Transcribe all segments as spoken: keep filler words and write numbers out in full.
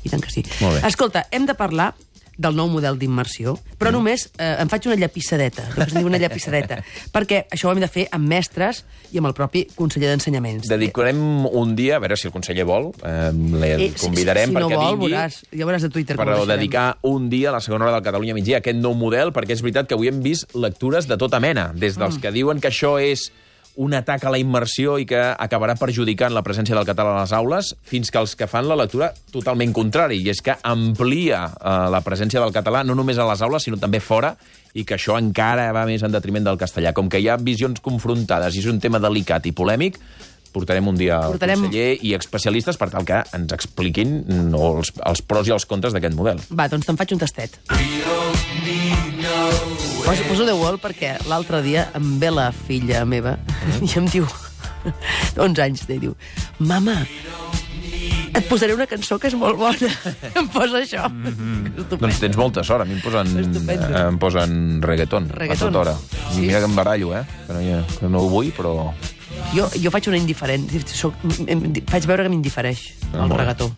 I tant que sí. Molt bé. Escolta, hem de parlar del nou model d'immersió, però només eh, em faig una llapissadeta, que es diu una llapissadeta, perquè això ho hem de fer amb mestres i amb el propi conseller d'Ensenyaments. Dedicarem un dia, a veure si el conseller vol, eh, el Eh, si- convidarem si no perquè vol, vingui... veuràs, ja veuràs a Twitter. com Per ho deixarem. dedicar un dia a la segona hora del Catalunya migdia a aquest nou model, perquè és veritat que avui hem vist lectures de tota mena, des dels que diuen que això és un atac a la immersió i que acabarà perjudicant la presència del català a les aules, fins que els que fan la lectura totalment contrari, i és que amplia eh, la presència del català no només a les aules, sinó també fora, i que això encara va més en detriment del castellà. Com que hi ha visions confrontades i és un tema delicat i polèmic, portarem un dia al Portarem... conseller i especialistes per tal que ens expliquin no, els, els pros i els contres d'aquest model. Va, doncs te'n faig un tastet. Poso, poso The Wall perquè l'altre dia em ve la filla meva i em diu, onze anys, i diu, mama, et posaré una cançó que és molt bona. Em posa això. Mm-hmm. Doncs tens molta sort, a mi em posen, Estupendo. eh, em posen reggaeton, Reggaeton. a tota hora. Sí. Mira que em barallo, eh? Que no, hi ha, que no ho vull, però... Jo, jo faig una indiferent. Soc, em, faig veure que m'indifereix Ah, el molt bé. regató.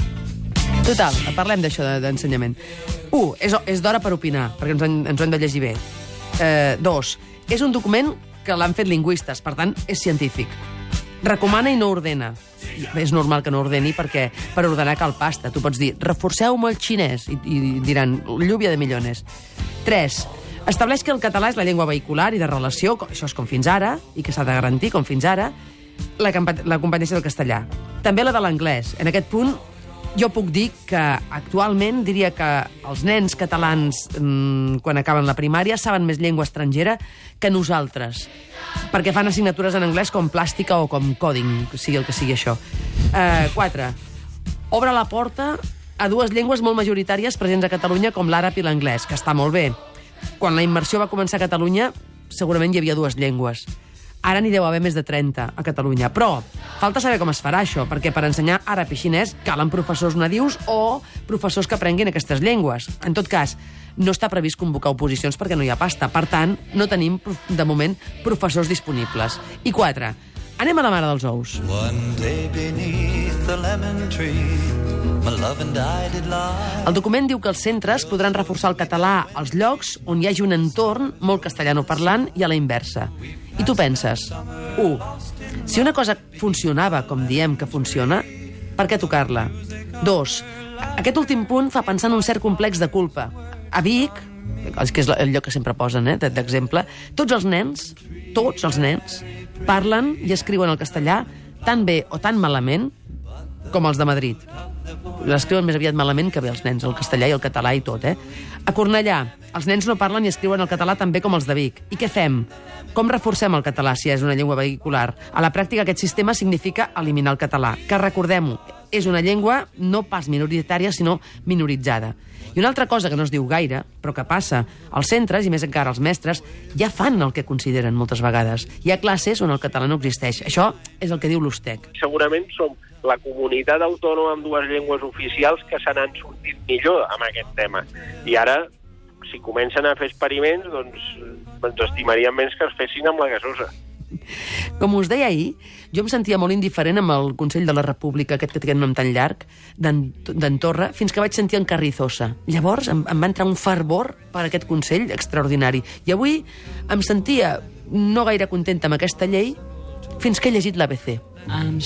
Total, parlem d'això de- d'ensenyament. Un, és, és d'hora per opinar, perquè ens, en- ens ho hem de llegir bé. Eh, dos, és un document que l'han fet lingüistes, per tant, és científic. Recomana i no ordena. És normal que no ordeni perquè per ordenar cal pasta. Tu pots dir, reforceu-me el xinès, i, i diran, lluvia de millones. Tres, estableix que el català és la llengua vehicular i de relació, com- això és com fins ara, i que s'ha de garantir com fins ara, la, campa- la competència del castellà. També la de l'anglès. En aquest punt, jo puc dir que actualment diria que els nens catalans, mmm, quan acaben la primària, saben més llengua estrangera que nosaltres, perquè fan assignatures en anglès com plàstica o com coding, sigui el que sigui això. Eh, quatre, obre la porta a dues llengües molt majoritàries presents a Catalunya, com l'àrab i l'anglès, que està molt bé. Quan la immersió va començar a Catalunya, segurament hi havia dues llengües. Ara n'hi deu haver més de trenta a Catalunya. Però falta saber com es farà això, perquè per ensenyar àrab i xinès calen professors nadius o professors que aprenguin aquestes llengües. En tot cas, no està previst convocar oposicions perquè no hi ha pasta. Per tant, no tenim, de moment, professors disponibles. I quatre, anem a la mare dels ous. One day beneath the lemon tree, my love and I did lie. El document diu que els centres podran reforçar el català als llocs on hi hagi un entorn molt castellanoparlant i a la inversa. I tu penses, u, si una cosa funcionava com diem que funciona, per què tocar-la? Dos, aquest últim punt fa pensar en un cert complex de culpa. A Vic, que és el lloc que sempre posen, eh, d'exemple, tots els nens, tots els nens, parlen i escriuen el castellà tan bé o tan malament com els de Madrid. L'escriuen més aviat malament que bé els nens, el castellà i el català i tot, eh? A Cornellà, els nens no parlen i escriuen el català tan bé com els de Vic. I què fem? Com reforcem el català si és una llengua vehicular? A la pràctica aquest sistema significa eliminar el català, que recordem-ho, és una llengua no pas minoritària, sinó minoritzada. I una altra cosa que no es diu gaire, però que passa als centres, i més encara als mestres, ja fan el que consideren moltes vegades. Hi ha classes on el català no existeix. Això és el que diu l'U S T E C. Segurament som la comunitat autònoma amb dues llengües oficials que se n'han sortit millor amb aquest tema. I ara, si comencen a fer experiments, doncs ens estimaríem menys que es fessin amb la gasosa. Com us deia ahir, jo em sentia molt indiferent amb el Consell de la República, aquest que té aquest nom tan llarg, d'en Torra, fins que vaig sentir en Carrizosa. Llavors em, em va entrar un fervor per aquest Consell extraordinari. I avui em sentia no gaire contenta amb aquesta llei fins que he llegit l'A B C. I'm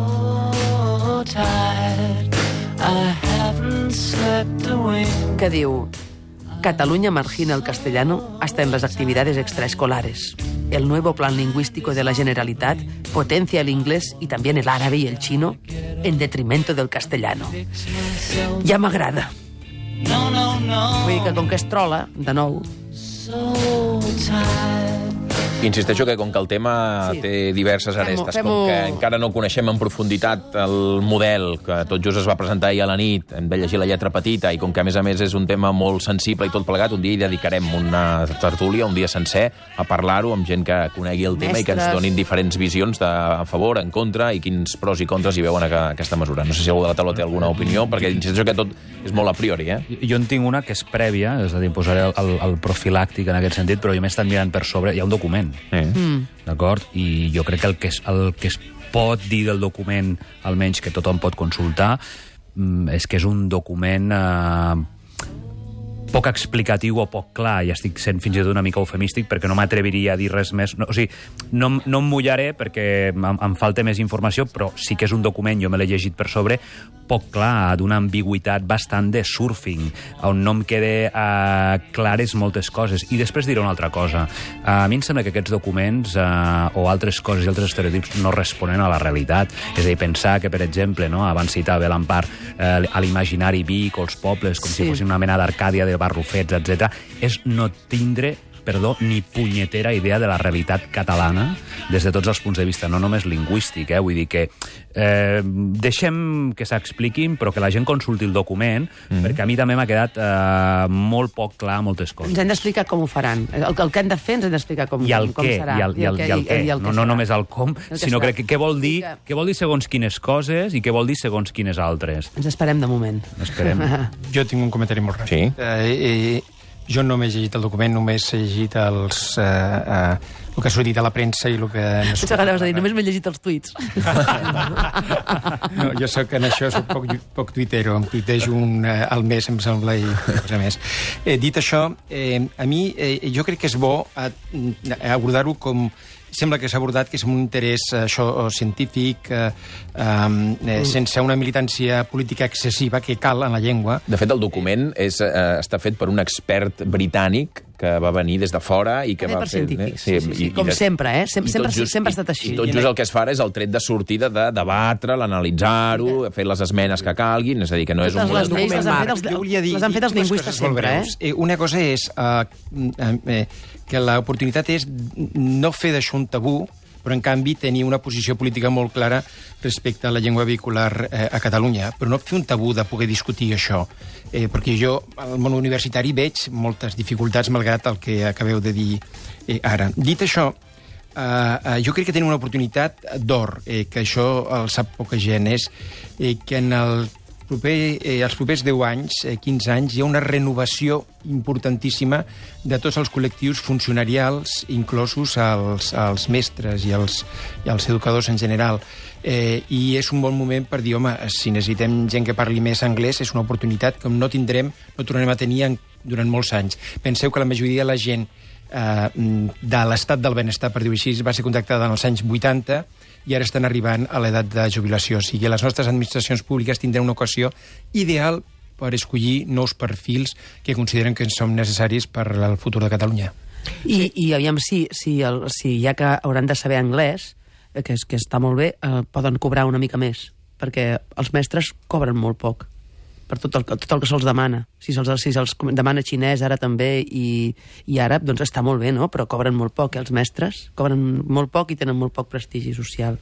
so tired, I haven't slept a wink. Que diu: Cataluña margina el castellano hasta en las actividades extraescolares. El nuevo plan lingüístico de la Generalitat potencia el inglés y también el árabe y el chino en detrimento del castellano. Ja m'agrada. No, no, no, Vull dir que com que és trola, de nou, so tired. Insisteixo que com que el tema Sí. té diverses Fem-ho, arestes, fem-ho. com que encara no coneixem en profunditat el model, que tot just es va presentar ahir a la nit, hem de llegir la lletra petita, i com que a més a més és un tema molt sensible i tot plegat, un dia hi dedicarem una tertúlia, un dia sencer, a parlar-ho amb gent que conegui el tema i que ens Mestres. donin diferents visions de a favor, en contra, i quins pros i contres hi veuen a aquesta mesura. No sé si algú de la taula té alguna opinió, perquè insisteixo que tot és molt a priori, eh? Jo en tinc una que és prèvia, és a dir, posaré el, el, el profilàctic en aquest sentit, però jo m'he estat mirant per sobre, hi ha un document, Eh? Mm. d'acord? I jo crec que el que, es, el que es pot dir del document, almenys que tothom pot consultar, és que és un document eh, poc explicatiu o poc clar, i estic sent fins i tot una mica eufemístic perquè no m'atreviria a dir res més. No, o sigui, no, no em mullaré perquè em, em falta més informació, però sí que és un document, jo me l'he llegit per sobre, poc clar, d'una ambigüitat bastant de surfing, on no em quede uh, clares moltes coses. I després diré una altra cosa. Uh, a mi em sembla que aquests documents uh, o altres coses i altres estereotips no responen a la realitat. És a dir, pensar que, per exemple, no, abans citava l'Empar, uh, a l'imaginari Vic o els pobles, com sí. si fossin una mena d'Arcàdia de barrufets, etcètera, és no tindre perdó, ni punyetera idea de la realitat catalana des de tots els punts de vista, no només lingüístic, eh? Vull dir que eh, deixem que s'expliquin, però que la gent consulti el document, mm. perquè a mi també m'ha quedat eh, molt poc clar moltes coses. Ens hem d'explicar com ho faran. El, el que hem de fer ens hem d'explicar com, I el com què, serà. I el, i el, i el, què, i el no, no només el com, el sinó que, què vol dir què vol dir segons quines coses i què vol dir segons quines altres. Ens esperem de moment. Esperem. Jo tinc un comentari molt ràpid. Sí? Eh, eh, jo no m'he llegit el document, només he llegit els, eh, eh, el que ha sortit a la premsa i el que... Potser anaves a dir, només m'he llegit els tuits. No, jo soc en això soc poc, poc tuitero, em tuitejo un eh, al mes, em sembla, i cosa més. Eh, dit això, eh, a mi eh, jo crec que és bo a, a abordar-ho com... Sembla que s'ha abordat que és un interès això, científic, eh, eh, sense una militància política excessiva que cal en la llengua. De fet, el document és, eh, està fet per un expert britànic que va venir des de fora i que va fer... Eh? Sí, sí, sí. I, Com i de, sempre, eh? Sem sempre, just, sempre ha estat així. I tot just el que es fa és el tret de sortida de debatre, l'analitzar-ho, fer les esmenes que calguin, és a dir, que no és un... Les lleis les han fet els, les han fet els lingüistes sempre, eh? Una cosa és uh, uh, que l'oportunitat és no fer d'això un tabú, però en canvi tenir una posició política molt clara respecte a la llengua vehicular eh, a Catalunya, però no fer un tabú de poder discutir això, eh, perquè jo al món universitari veig moltes dificultats malgrat el que acabeu de dir eh, ara. Dit això, eh, eh, jo crec que tenim una oportunitat d'or, eh, que això el sap poca gent, és eh, que en el proper, eh, els propers deu anys, eh, quinze anys, hi ha una renovació importantíssima de tots els col·lectius funcionarials, inclosos els, els mestres i els, i els educadors en general. Eh, I és un bon moment per dir, home, si necessitem gent que parli més anglès, és una oportunitat que no tindrem, no tornarem a tenir en, durant molts anys. Penseu que la majoria de la gent eh, de l'estat del benestar, per dir-ho així, va ser contractada en els anys vuitanta, i ara estan arribant a l'edat de jubilació. O sigui, les nostres administracions públiques tindran una ocasió ideal per escollir nous perfils que consideren que són necessaris per al futur de Catalunya. I, i aviam, si, si, el, si ja que hauran de saber anglès, que, és, que està molt bé, eh, poden cobrar una mica més, perquè els mestres cobren molt poc per tot el, tot el que se'ls demana. Si se'ls si se demana xinès ara també i, i àrab, doncs està molt bé, no? Però cobren molt poc, eh? Els mestres cobren molt poc i tenen molt poc prestigi social.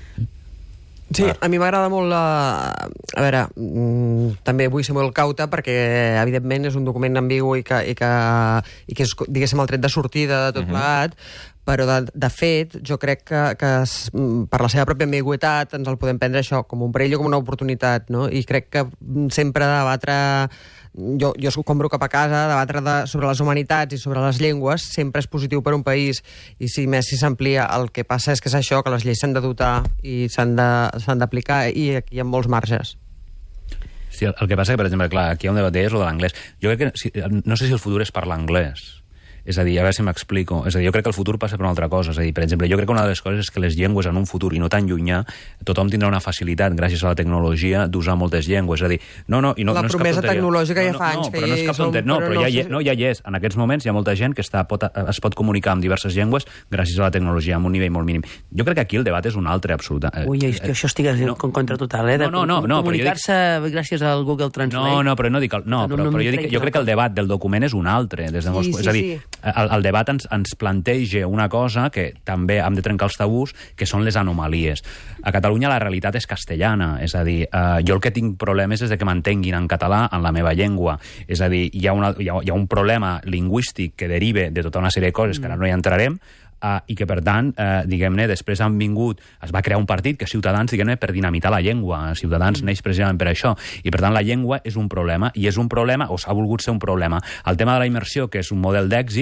Sí, a mi m'agrada molt la... A veure, mm, també vull ser molt cauta perquè, evidentment, és un document ambigu i que, i que, i que és, diguéssim, el tret de sortida de tot uh-huh. plegat, però, de, de fet, jo crec que, que per la seva pròpia ambigüitat ens el podem prendre això com un perill o com una oportunitat, no? I crec que sempre debatre... Jo, jo compro cap a casa, debatre de, sobre les humanitats i sobre les llengües sempre és positiu per un país, i si més si s'amplia, el que passa és que és això, que les lleis s'han de dotar i s'han d'aplicar, i aquí hi ha molts marges. Sí, el, el que passa que, per exemple, clar, aquí hi ha un debat d'ells o de l'anglès. Jo crec que, si, no sé si el futur és parlar anglès. És a dir, a veure si m'explico. És a dir, jo crec que el futur passa per una altra cosa. És a dir, per exemple, jo crec que una de les coses és que les llengües en un futur, i no tan llunyà, tothom tindrà una facilitat, gràcies a la tecnologia, d'usar moltes llengües. És a dir, no, no, i no, la no és promesa cap tecnològica no, ja fa no, anys no, que però no és cap tonteria. No, però, però ja, no, hi, no, ja hi és. En aquests moments hi ha molta gent que està, pot, es pot comunicar amb diverses llengües gràcies a la tecnologia, amb un nivell molt mínim. Jo crec que aquí el debat és un altre, absoluta. Ui, és que això estic no, en contra total, eh? De no, no, no, comunicar-se dic... gràcies al Google Translate. No, no, però no dic... El, no, però, però jo, dic, jo crec que el debat del document és un altre. Des de molts, sí, sí, és a dir, sí. el, el debat ens, ens planteja una cosa que també hem de trencar els tabús, que són les anomalies. A Catalunya la realitat és castellana, és a dir, eh, jo el que tinc problemes és de que m'entenguin en català en la meva llengua. És a dir, hi ha, una, hi ha, hi ha un problema lingüístic que deriva de tota una sèrie de coses que ara no hi entrarem, Uh, i que, per tant, uh, diguem-ne, després han vingut, es va crear un partit que Ciutadans, diguem-ne, per dinamitar la llengua. Ciutadans mm. neix precisament per això. I, per tant, la llengua és un problema, i és un problema, o s'ha volgut ser un problema. El tema de la immersió, que és un model d'èxit,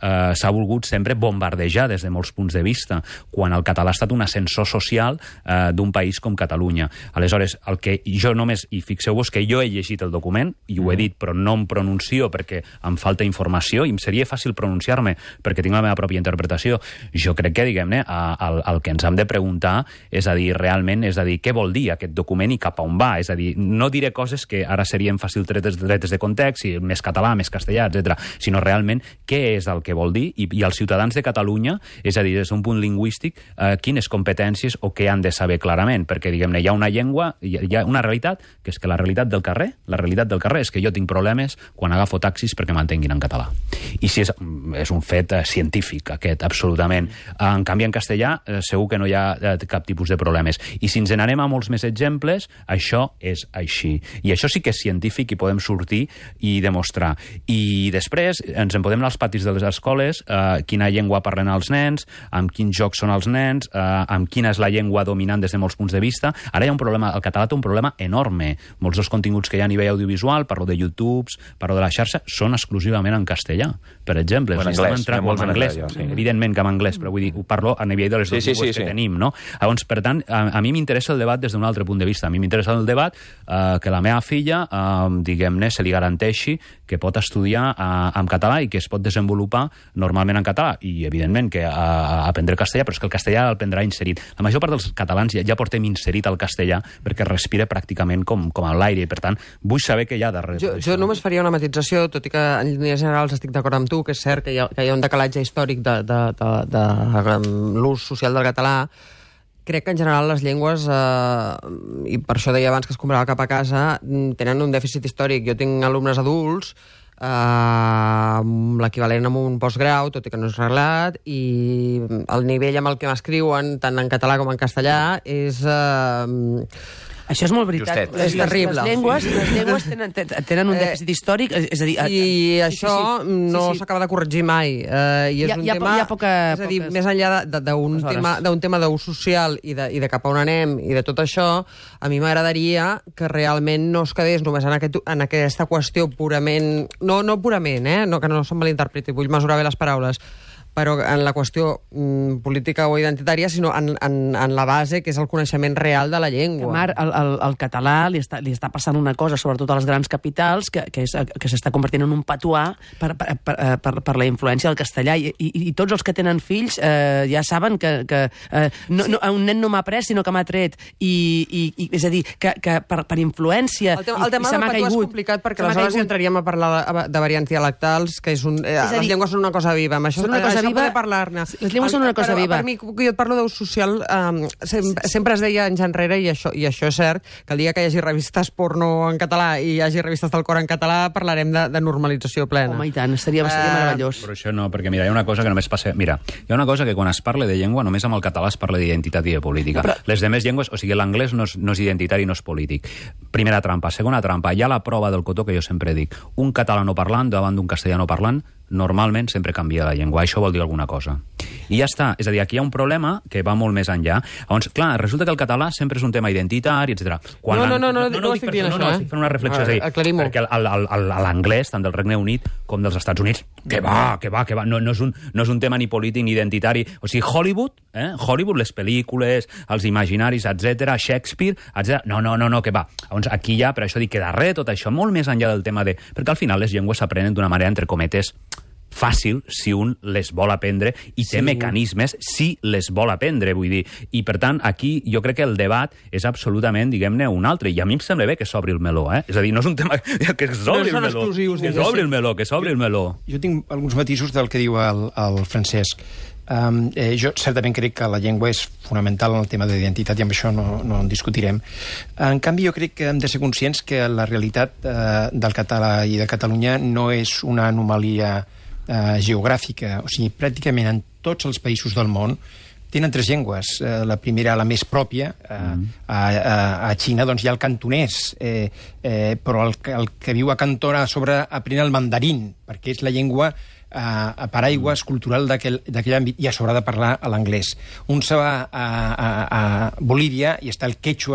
eh, s'ha volgut sempre bombardejar des de molts punts de vista, quan el català ha estat un ascensor social eh, d'un país com Catalunya. Aleshores, el que jo només, i fixeu-vos que jo he llegit el document, i ho he dit, però no em pronuncio perquè em falta informació, i em seria fàcil pronunciar-me perquè tinc la meva pròpia interpretació. Jo crec que, diguem-ne, el, el que ens hem de preguntar és a dir, realment, és a dir, què vol dir aquest document i cap a on va? És a dir, no diré coses que ara serien fàcil tretes, tretes de context, i més català, més castellà, etcètera, sinó realment què és el que vol dir, i, i els ciutadans de Catalunya, és a dir, des d'un punt lingüístic, eh, quines competències o què han de saber clarament, perquè, diguem-ne, hi ha una llengua, hi ha, hi ha una realitat, que és que la realitat del carrer, la realitat del carrer és que jo tinc problemes quan agafo taxis perquè m'entenguin en català. I si és, és un fet eh, científic, aquest, absolutament. En canvi, en castellà, eh, segur que no hi ha eh, cap tipus de problemes. I si ens n'anem a molts més exemples, això és així. I això sí que és científic i podem sortir i demostrar. I després ens en podem anar als patis de les escoles, eh, quina llengua parlen els nens, amb quins jocs són els nens, eh, amb quina és la llengua dominant des de molts punts de vista. Ara hi ha un problema, el català té un problema enorme. Molts dels continguts que hi ha a nivell audiovisual, parlo de YouTubes, parlo de la xarxa, són exclusivament en castellà, per exemple. Bueno, si anglès, entrar molt en anglès, anglès, sí. Evidentment que en anglès, però vull dir, ho parlo a nivell de les sí, dues sí, llengües sí, que sí. tenim, no? Llavors, per tant, a, a mi m'interessa el debat des d'un altre punt de vista. A mi m'interessa el debat eh, que la meva filla, eh, diguem-ne, se li garanteixi que pot estudiar eh, en català i que es pot desenvolupar normalment en català. I, evidentment, que a, a aprendre castellà, però és que el castellà el prendrà inserit. La major part dels catalans ja, ja portem inserit el castellà perquè respira pràcticament com, com a l'aire. I, per tant, vull saber què hi ha darrere. Jo, jo només faria una matització, tot i que en línies generals estic d'acord amb tu, que és cert que hi ha, que hi ha un decalatge històric de, de, de, de, de l'ús social del català. Crec que en general les llengües, eh, i per això deia abans que es comprava cap a casa, tenen un dèficit històric. Jo tinc alumnes adults, eh, l'equivalent amb un postgrau, tot i que no és reglat, i el nivell amb el que m'escriuen, tant en català com en castellà, és... Eh, Això és molt veritat. Justet. Les, És terrible. Les llengües, les llengües tenen, tenen un dèficit històric, és a dir... I sí, això sí, sí, no sí, sí. s'acaba de corregir mai. Eh, i és Hi ha- un hi ha po- tema, hi ha poca- és a dir, poques- més enllà de- de- d'un Aleshores. tema, d'un tema d'ús social i de, i de cap a on anem i de tot això, a mi m'agradaria que realment no es quedés només en, aquest, en aquesta qüestió purament... No, no purament, eh? No, que no se'm malinterpreti, vull mesurar bé les paraules, però en la qüestió mm, política o identitària, sinó en, en, en la base, que és el coneixement real de la Que, llengua. Mar, el, el, el català li està, li està passant una cosa, sobretot a les grans capitals, que, que, és, que s'està convertint en un patuà per, per, per, per, per la influència del castellà. I, i, i tots els que tenen fills eh, ja saben que, que eh, no, no, un nen no m'ha pres, sinó que m'ha tret. I, i, i, és a dir, que, que per, per influència... El tema, el tema i, i del patuà és caigut, complicat perquè se m'ha aleshores ja caigut. entraríem a parlar de, de variants dialectals, que és un... Eh, És a dir, les llengües són una cosa viva. Amb això, són una cosa això viva, poder parlar-ne. les llengües són una cosa però, viva. Per mi, jo et parlo d'ús social, um, sempre, sempre es deia anys enrere, i això, i això és cert, que el dia que hi hagi revistes porno en català i hi hagi revistes del cor en català, parlarem de, de normalització plena. Home, i tant, seria, seria Eh, meravellós. Però això no, perquè mira, hi ha una cosa que només passa... Mira, hi ha una cosa que quan es parla de llengua, només amb el català es parla d'identitat i de política. Però... Les demés llengües, o sigui, l'anglès no és, no és identitari, no és polític. Primera trampa. Segona trampa, hi ha la prova del cotó que jo sempre dic. Un catalano parlant davant d'un castellano parlant, normalment sempre canvia la llengua. Això vol dir alguna cosa. I ja està. És a dir, aquí hi ha un problema que va molt més enllà. Llavors, clar, resulta que el català sempre és un tema identitari, etcètera. Quan No, no, no, no, no, no dic estic perquè- dient no, això, no, eh? estic fent una reflexió. Ah, És a dir, aclarim-ho. perquè el- el- el- l'anglès, tant del Regne Unit com dels Estats Units, que va, que va, que va, no, no, és un, no és un tema ni polític ni identitari. O sigui, Hollywood, eh? Hollywood, les pel·lícules, els imaginaris, etcètera, Shakespeare, etcètera. No, no, no, no, que va. Llavors, aquí ja, per això dic que darrere tot això, molt més enllà del tema de... Perquè al final les llengües s'aprenen d'una manera, entre cometes, fàcil si un les vol aprendre i té Sí. mecanismes si les vol aprendre, vull dir. I, per tant, aquí jo crec que el debat és absolutament, diguem-ne, un altre. I a mi em sembla bé que s'obri el meló, eh? És a dir, no és un tema que s'obri No el són meló. exclusius, Que diguéssim. s'obri el meló, que s'obri el meló. Jo tinc alguns matisos del que diu el, el Francesc. Um, eh, jo certament crec que la llengua és fonamental en el tema d'identitat i amb això no, no en discutirem. En canvi, jo crec que hem de ser conscients que la realitat eh, del català i de Catalunya no és una anomalia eh, geogràfica. O sigui, pràcticament en tots els països del món tenen tres llengües. Eh, la primera, la més pròpia, eh, mm. a, a, a Xina doncs, hi ha el cantonès, eh, eh, però el, el que viu a Canton a sobre aprèn el mandarín, perquè és la llengua a paraigües cultural d'aquell àmbit i a sobre de parlar a l'anglès. Un se va a, a, a Bolívia i està el quechua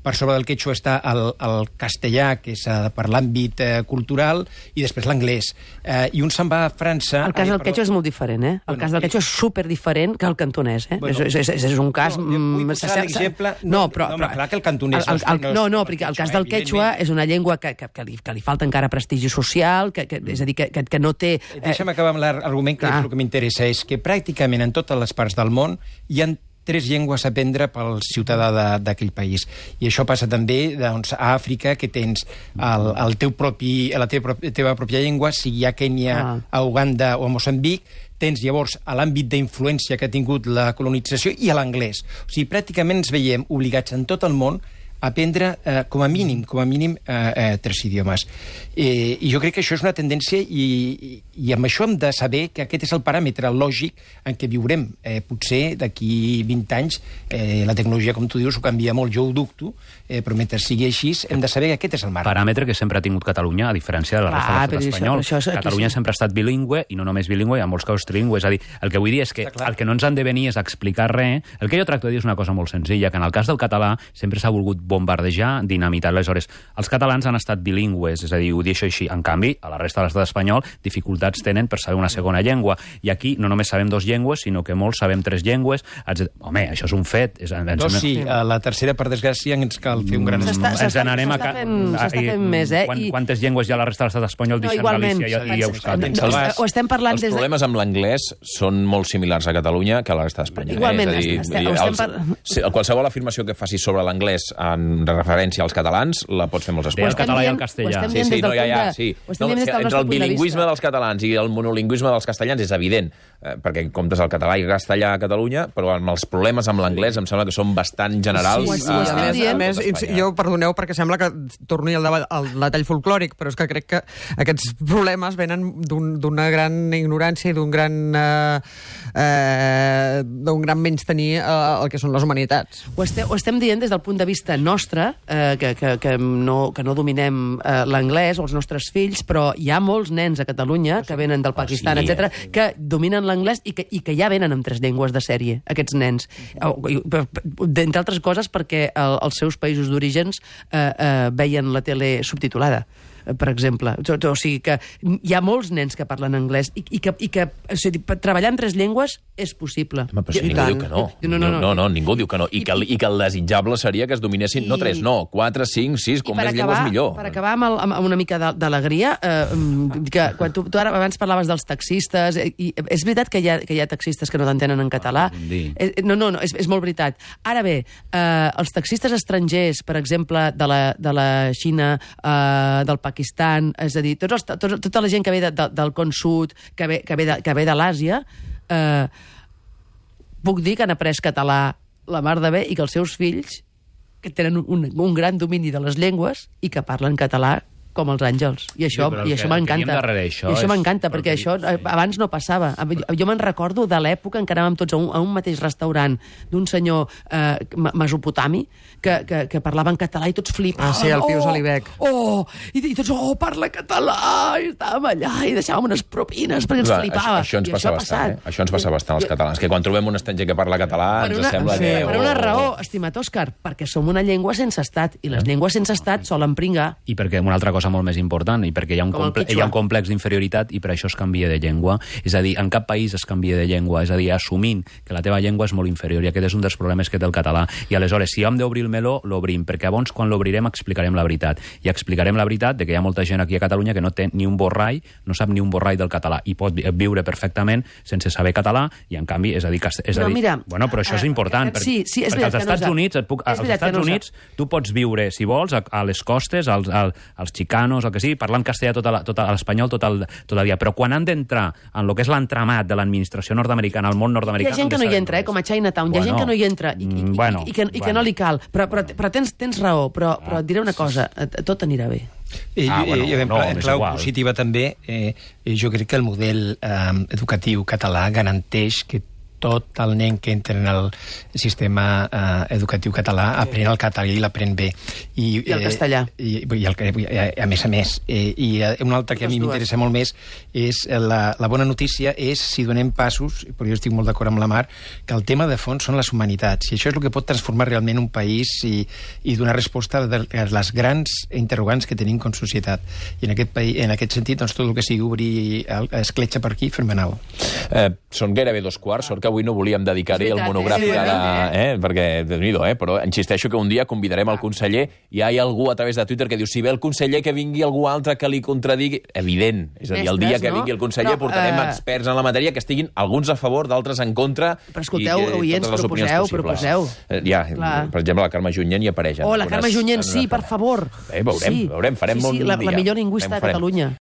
per sobre del quechua està el, el castellà, que és uh, per l'àmbit uh, cultural, i després l'anglès. Uh, I un se'n va a França... El cas ai, del perdó. quechua és molt diferent, eh? El Bueno, cas del quechua és superdiferent que el cantonès, eh? Bueno, és, és, és, és un cas... no, jo vull mm, posar se- se- l'exemple- No, no, però... no, home, però- clar que el cantonès el- no és- el- no és No, no, com el perquè el cas quechua, del quechua evidentment. és una llengua que, que, que, li, que li falta encara prestigi social, que, que, és a dir, que, que, que no té... Eh, Deixa'm acabar amb l'argument, que clar. és el que m'interessa, és que pràcticament en totes les parts del món hi ha tres llengües a aprendre pel ciutadà de- d'aquell país. I això passa també doncs, a Àfrica, que tens el, el teu propi, la teva, pròpia- teva pròpia llengua, sigui a Kènia, Ah. a Uganda o a Moçambic, tens llavors a l'àmbit d'influència que ha tingut la colonització i a l'anglès. O sigui, pràcticament ens veiem obligats en tot el món a aprendre, eh, com a mínim, com a mínim, eh, eh, tres idiomes. Eh, I jo crec que això és una tendència i, i, i amb això hem de saber que aquest és el paràmetre lògic en què viurem. Eh, potser d'aquí vint anys eh, la tecnologia, com tu dius, ho canvia molt, jo ho dubto, eh, però mentre sigui així hem de saber que aquest és el marc. Paràmetre que sempre ha tingut Catalunya, a diferència de la resta Clar, de però l'estat això- espanyol. això és- aquí Catalunya sí. sempre ha estat bilingüe, i no només bilingüe, en molts casos trilingüe. És a dir, el que vull dir és que Està clar. el que no ens han de venir és a explicar res. El que jo tracto de dir és una cosa molt senzilla, que en el cas del català sempre s'ha volgut bombardejar, dinamitar. Aleshores, els catalans han estat bilingües, és a dir, ho deixo així. En canvi, a la resta de l'estat espanyol, dificultats tenen per saber una segona llengua. I aquí no només sabem dues llengües, sinó que molts sabem tres llengües. etcètera. Home, això és un fet. És, ens, No, sí, a la tercera, per desgràcia, ens cal fer un gran... S'està- ens s'està- n'anem a... s'està ca- fent- s'està i- fent més, eh? Quan, I- Quantes llengües hi ha a la resta de l'estat espanyol? No, Deixem igualment. Galícia i, i Euskadi. No, o- o estem parlant Els des de... problemes amb l'anglès són molt similars a Catalunya que a la resta d'Espanya. Igualment, eh? És a dir, estem- i estem els, par- si, qualsevol afirmació que facis sobre l'anglès en referència als catalans la pots fer molts Deia el espais. català i el dient- castellà. ho estem Sí, dient sí, des no, del ja, punt ja, de- sí. ho estem No, dient des del entre nostre el punt de bilingüisme vista. dels catalans i el monolingüisme dels castellans és evident, eh, perquè en comptes el català i el castellà a Catalunya, però amb els problemes amb l'anglès em sembla que són bastant generals. Sí, sí, I ho a estem més, a dient. més, ins- jo, perdoneu, perquè sembla que torni al debat al detall folclòric, però és que crec que aquests problemes venen d'un- d'una gran ignorància i d'un gran eh, eh, d'un gran menystenir eh, el que són les humanitats. Ho estem, ho estem dient des del punt de vista nostre, eh, que, que, que, no, que no dominem eh, l'anglès, o els nostres fills, però hi ha molts nens a Catalunya que venen del Pakistan, sí, etcètera, que dominen l'anglès i, que, i que ja venen amb tres llengües de sèrie, aquests nens. O- i- per- per- D'entre altres coses perquè el, els seus països d'orígens eh, eh, veien la tele subtitulada, eh, per exemple. O, o sigui que hi ha molts nens que parlen anglès i, i que, i que o sigui, per treballar en tres llengües és possible. Home, però si I ningú tant. diu que no. No, no, no. no, no ningú diu que no. I que, el- I que el desitjable seria que es dominessin, I- no tres, no, quatre, cinc, sis, com I per més acabar, llengües millor. Per acabar amb, el, amb una mica de- d'alegria, eh, mm, que quan tu, tu ara abans parlaves dels taxistes, eh, i és veritat que hi ha, que hi ha taxistes que no t'entenen en català. dir. Eh, no, no, no, és, és molt veritat. Ara bé, eh, els taxistes estrangers, per exemple, de la, de la Xina, eh, del Pakistan, és a dir, tots els, tots, tota la gent que ve de, de, del Con Sud, que ve, que ve de, que ve de l'Àsia, eh, puc dir que han après català la mar de bé i que els seus fills que tenen un, un gran domini de les llengües i que parlen català com els àngels. I això, Sí, però el i que- això el que m'encanta. diem darrere això I això és- m'encanta, però perquè el que- això eh, abans no passava. Jo, jo me'n recordo de l'època en què anàvem tots a un, a un mateix restaurant d'un senyor eh, ma- mesopotami que, que, que parlava en català i tots flipaven. Ah, sí, el Pius oh, Alibec. Oh, i, i tots, oh, parla català! I estàvem allà i deixàvem unes propines perquè ens Clar, flipava. Això, això ens I passa ha bastant, passat. eh? Això ens passa bastant als catalans, que quan trobem un estranger que parla català Per ens una, sembla sí, que... per una oh, raó, estimat Òscar, perquè som una llengua sense estat, i les llengües sense estat solen pringar. I perquè una altra cosa molt més important, i perquè hi ha un, Com el comple quechua. hi ha un complex d'inferioritat i per això es canvia de llengua. És a dir, en cap país es canvia de llengua, és a dir, assumint que la teva llengua és molt inferior, i aquest és un dels problemes que té el català. I aleshores, si hem d'obrir el meló, l'obrim, perquè llavors quan l'obrirem explicarem la veritat. I explicarem la veritat de que hi ha molta gent aquí a Catalunya que no té ni un borrall, no sap ni un borrall del català, i pot vi- viure perfectament sense saber català, i en canvi, és a dir, que, és Però a dir mira, bueno, però això és eh, important, eh, perquè, sí, sí, és perquè veritat als que no Estats sap. Units, et puc, És als veritat que Estats no sap. Units tu pots viure, si vols, a, a les costes, als, als, als xicanos, el que sigui, parlant castellà tot, la, tot l'espanyol tot el, tot el dia, però quan han d'entrar en el que és l'entramat de l'administració nord-americana, al món Hi nord-americà... ha gent que no hi sabem entra, eh, res. com a Chinatown. Hi ha Bueno, gent que no hi entra i, i, i, mm, bueno, i, que, i que bueno. no li cal. Però, però, però tens, tens raó, però, però et diré una cosa, eh, tot anirà bé. I, Ah, bueno, i, i en, no, clau- en m'és clau igual. positiva també, eh, jo crec que el model eh, educatiu català garanteix que tot el nen que entra en el sistema eh, educatiu català aprèn el català i l'aprèn bé. I el castellà. I, i el, a, a més a més. Eh, I una altra que a mi m'interessa molt més és la, la bona notícia és si donem passos, però jo estic molt d'acord amb la Mar, que el tema de fons són les humanitats. I això és el que pot transformar realment un país i, i donar resposta a les grans interrogants que tenim com societat. I en aquest, país, en aquest sentit, doncs, tot el que sigui obrir escletxa per aquí, fenomenal. Eh, són gairebé dos quarts, sort que avui no volíem dedicar-hi el monogràfic eh? ara, eh? perquè, déu-n'hi-do, eh? Però insisteixo que un dia convidarem el conseller i hi ha algú a través de Twitter que diu si ve el conseller que vingui algú altre que li contradigui. Evident. És a dir, el dia que vingui el conseller però, portarem uh... experts en la matèria que estiguin alguns a favor, d'altres en contra. Però escolteu, i, oients, proposeu, proposeu. Eh, ja, Clar. per exemple, la Carme Junyent hi apareix. Oh, la Carme Junyent, sí, per favor. Eh, veurem, sí. veurem, farem sí, sí, un la, dia. la millor lingüista de Catalunya.